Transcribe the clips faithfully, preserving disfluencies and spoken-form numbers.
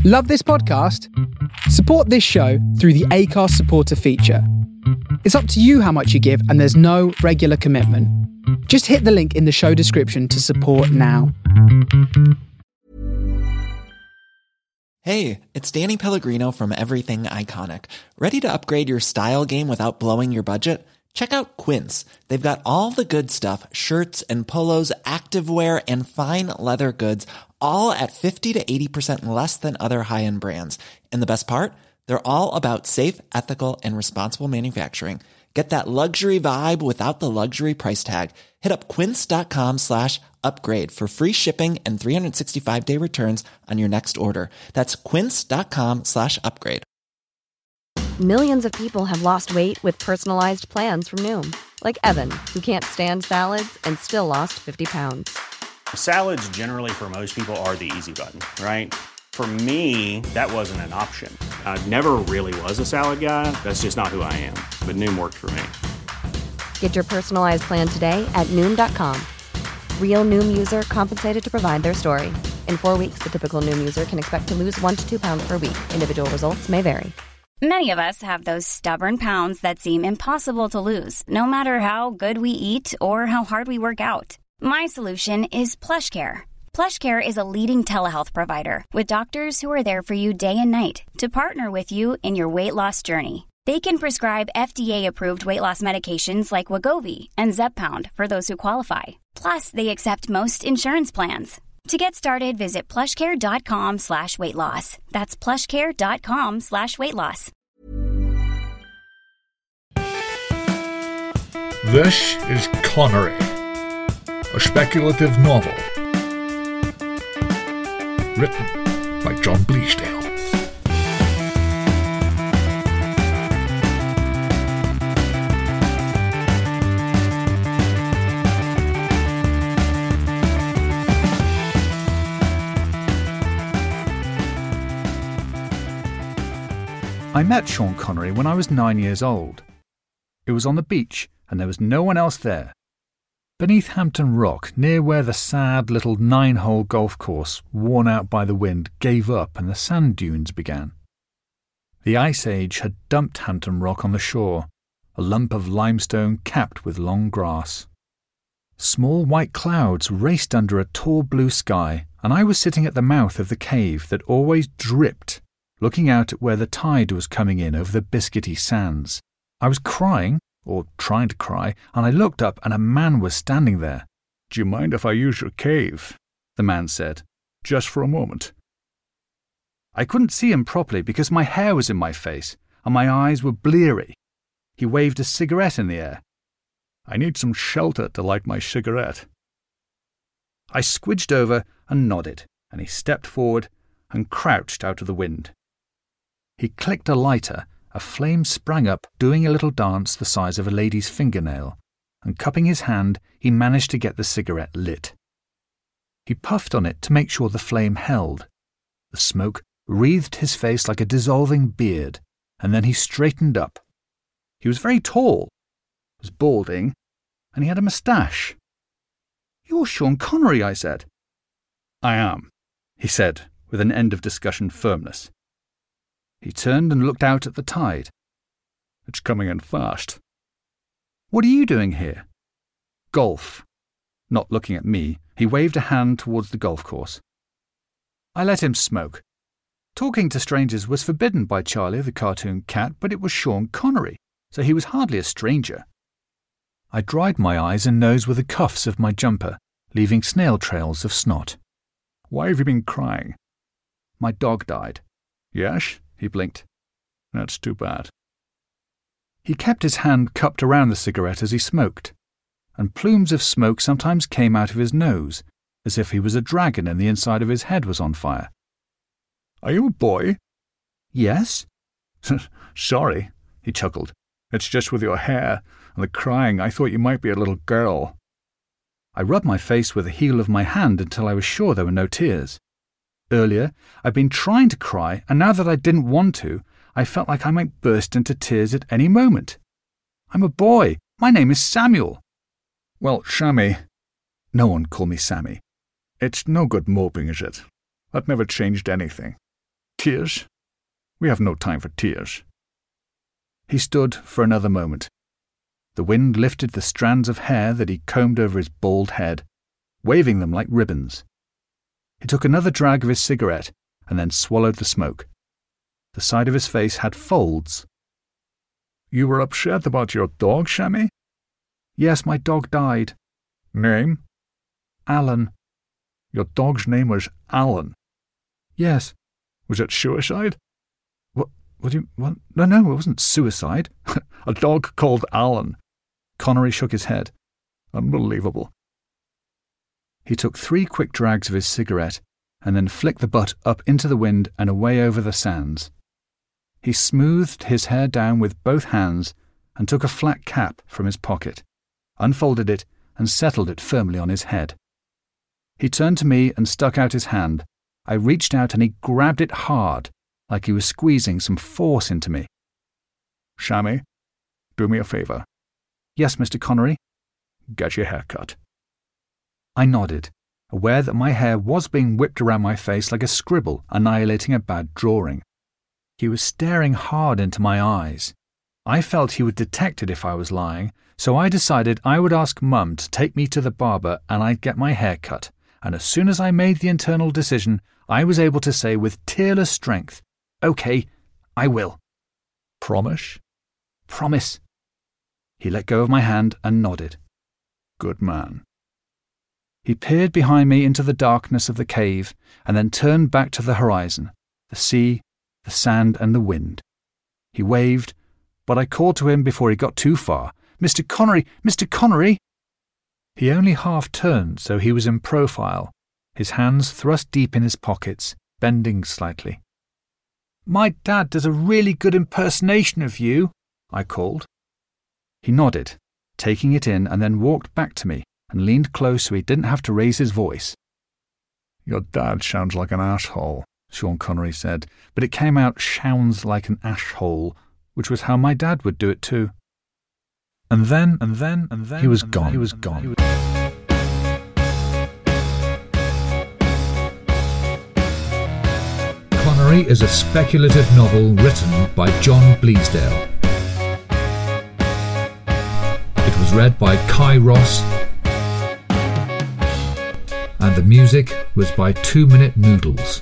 Love this podcast? Support this show through the Acast supporter feature. It's up to you how much you give, and there's no regular commitment. Just hit the link in the show description to support now. Hey, it's Danny Pellegrino from Everything Iconic. Ready to upgrade your style game without blowing your budget? Check out Quince. They've got all the good stuff, shirts and polos, activewear, and fine leather goods, all at fifty to eighty percent less than other high-end brands. And the best part? They're all about safe, ethical, and responsible manufacturing. Get that luxury vibe without the luxury price tag. Hit up quince.com slash upgrade for free shipping and three sixty-five day returns on your next order. That's quince.com slash upgrade. Millions of people have lost weight with personalized plans from Noom. Like Evan, who can't stand salads and still lost fifty pounds. Salads generally for most people are the easy button, right? For me, that wasn't an option. I never really was a salad guy. That's just not who I am. But Noom worked for me. Get your personalized plan today at Noom dot com. Real Noom user compensated to provide their story. In four weeks, the typical Noom user can expect to lose one to two pounds per week. Individual results may vary. Many of us have those stubborn pounds that seem impossible to lose, no matter how good we eat or how hard we work out. My solution is PlushCare. PlushCare is a leading telehealth provider with doctors who are there for you day and night to partner with you in your weight loss journey. They can prescribe F D A-approved weight loss medications like Wegovy and Zepbound for those who qualify. Plus, they accept most insurance plans. To get started, visit plushcare.com slash weight loss. That's plushcare.com slash weight loss. This is Connery, a speculative novel written by John Bleasdale. I met Sean Connery when I was nine years old. It was on the beach, and there was no one else there. Beneath Hampton Rock, near where the sad little nine-hole golf course, worn out by the wind, gave up and the sand dunes began. The Ice Age had dumped Hampton Rock on the shore, a lump of limestone capped with long grass. Small white clouds raced under a tall blue sky, and I was sitting at the mouth of the cave that always dripped, looking out at where the tide was coming in over the biscuity sands. I was crying, or trying to cry, and I looked up and a man was standing there. "Do you mind if I use your cave?" the man said. "Just for a moment." I couldn't see him properly because my hair was in my face and my eyes were bleary. He waved a cigarette in the air. "I need some shelter to light my cigarette." I squidged over and nodded, and he stepped forward and crouched out of the wind. He clicked a lighter. A flame sprang up, doing a little dance the size of a lady's fingernail, and cupping his hand, he managed to get the cigarette lit. He puffed on it to make sure the flame held. The smoke wreathed his face like a dissolving beard, and then he straightened up. He was very tall, was balding, and he had a moustache. "You're Sean Connery," I said. "I am," he said, with an end-of-discussion firmness. He turned and looked out at the tide. "It's coming in fast." "What are you doing here?" "Golf." Not looking at me, he waved a hand towards the golf course. I let him smoke. Talking to strangers was forbidden by Charlie the cartoon cat, but it was Sean Connery, so he was hardly a stranger. I dried my eyes and nose with the cuffs of my jumper, leaving snail trails of snot. "Why have you been crying?" "My dog died." "Yes?" He blinked. "That's too bad." He kept his hand cupped around the cigarette as he smoked, and plumes of smoke sometimes came out of his nose, as if he was a dragon and the inside of his head was on fire. "Are you a boy?" "Yes." "Sorry," he chuckled. "It's just with your hair and the crying, I thought you might be a little girl." I rubbed my face with the heel of my hand until I was sure there were no tears. Earlier, I'd been trying to cry, and now that I didn't want to, I felt like I might burst into tears at any moment. "I'm a boy. My name is Samuel." "Well, Sammy—" No one called me Sammy. "It's no good moping, is it? That never changed anything." tears? We have no time for tears." He stood for another moment. The wind lifted the strands of hair that he combed over his bald head, waving them like ribbons. He took another drag of his cigarette and then swallowed the smoke. The side of his face had folds. "You were upset about your dog, Shammy?" "Yes, my dog died." "Name?" "Alan." "Your dog's name was Alan?" "Yes." "Was it suicide?" What, what do you... What? No, no, it wasn't suicide." "A dog called Alan." Connery shook his head. "Unbelievable." He took three quick drags of his cigarette and then flicked the butt up into the wind and away over the sands. He smoothed his hair down with both hands and took a flat cap from his pocket, unfolded it and settled it firmly on his head. He turned to me and stuck out his hand. I reached out and he grabbed it hard, like he was squeezing some force into me. "Shammy, do me a favour." "Yes, Mister Connery." "Get your hair cut." I nodded, aware that my hair was being whipped around my face like a scribble annihilating a bad drawing. He was staring hard into my eyes. I felt he would detect it if I was lying, so I decided I would ask Mum to take me to the barber and I'd get my hair cut, and as soon as I made the internal decision, I was able to say with tearless strength, "Okay, I will." "Promise?" "Promise." He let go of my hand and nodded. "Good man." He peered behind me into the darkness of the cave and then turned back to the horizon, the sea, the sand and the wind. He waved, but I called to him before he got too far. "Mister Connery! Mister Connery!" He only half turned, so he was in profile, his hands thrust deep in his pockets, bending slightly. "My dad does a really good impersonation of you," I called. He nodded, taking it in, and then walked back to me and leaned close so he didn't have to raise his voice. "Your dad sounds like an asshole," Sean Connery said, but it came out "sounds like an ashhole," which was how my dad would do it too. And then, and then, and then, he was gone. He was gone. Connery is a speculative novel written by John Bleasdale. It was read by Kai Ross, and the music was by Two Minute Noodles.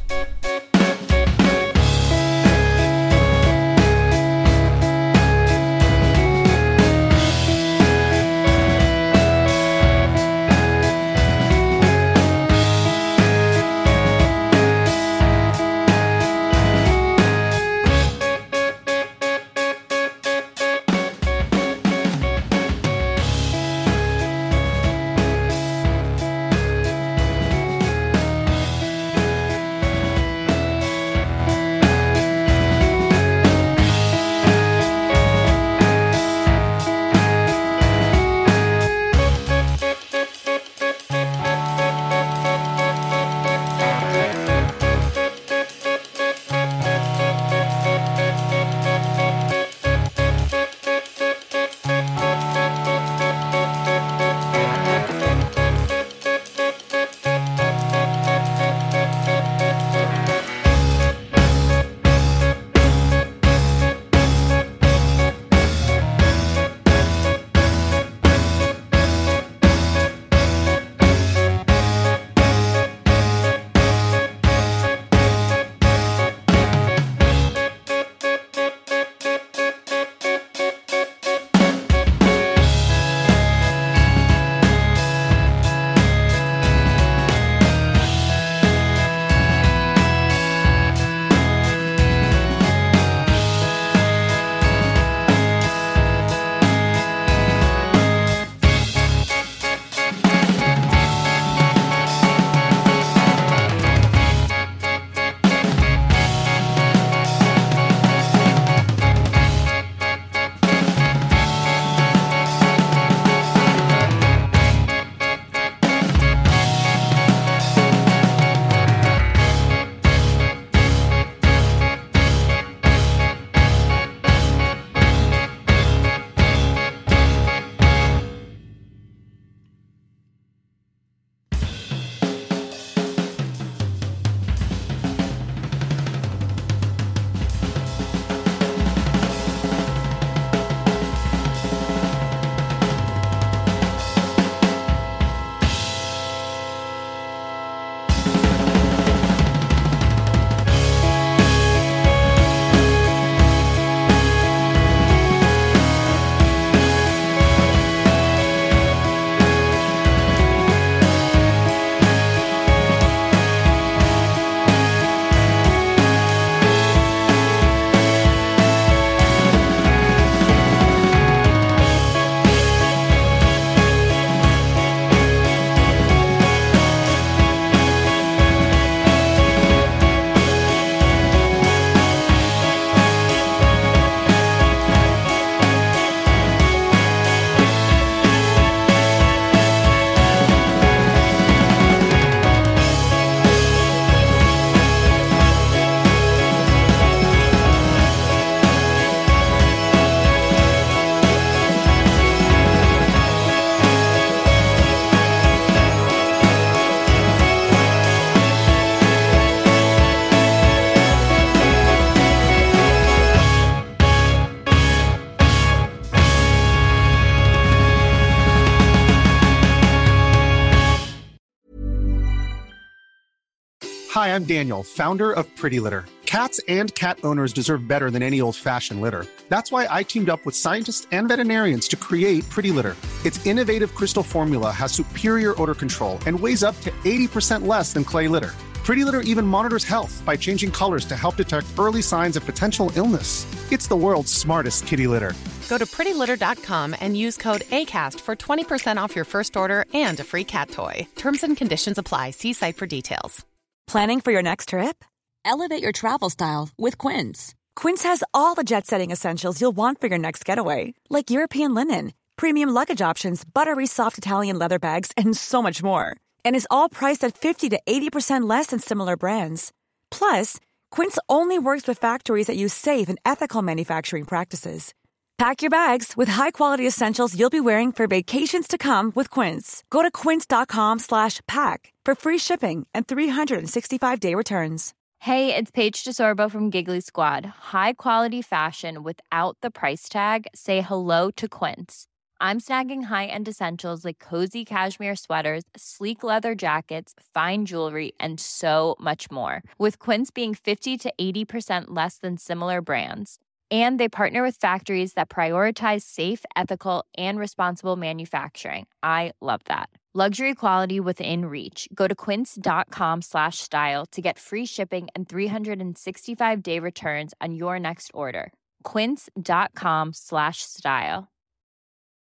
Hi, I'm Daniel, founder of Pretty Litter. Cats and cat owners deserve better than any old-fashioned litter. That's why I teamed up with scientists and veterinarians to create Pretty Litter. Its innovative crystal formula has superior odor control and weighs up to eighty percent less than clay litter. Pretty Litter even monitors health by changing colors to help detect early signs of potential illness. It's the world's smartest kitty litter. Go to pretty litter dot com and use code ACAST for twenty percent off your first order and a free cat toy. Terms and conditions apply. See site for details. Planning for your next trip? Elevate your travel style with Quince. Quince has all the jet-setting essentials you'll want for your next getaway, like European linen, premium luggage options, buttery soft Italian leather bags, and so much more. And is all priced at fifty to eighty percent less than similar brands. Plus, Quince only works with factories that use safe and ethical manufacturing practices. Pack your bags with high-quality essentials you'll be wearing for vacations to come with Quince. Go to quince dot com slash pack for free shipping and three sixty-five day returns. Hey, it's Paige DeSorbo from Giggly Squad. High quality fashion without the price tag. Say hello to Quince. I'm snagging high-end essentials like cozy cashmere sweaters, sleek leather jackets, fine jewelry, and so much more. With Quince being fifty to eighty percent less than similar brands. And they partner with factories that prioritize safe, ethical, and responsible manufacturing. I love that. Luxury quality within reach. Go to quince dot com slash style to get free shipping and three sixty-five day returns on your next order. quince dot com slash style.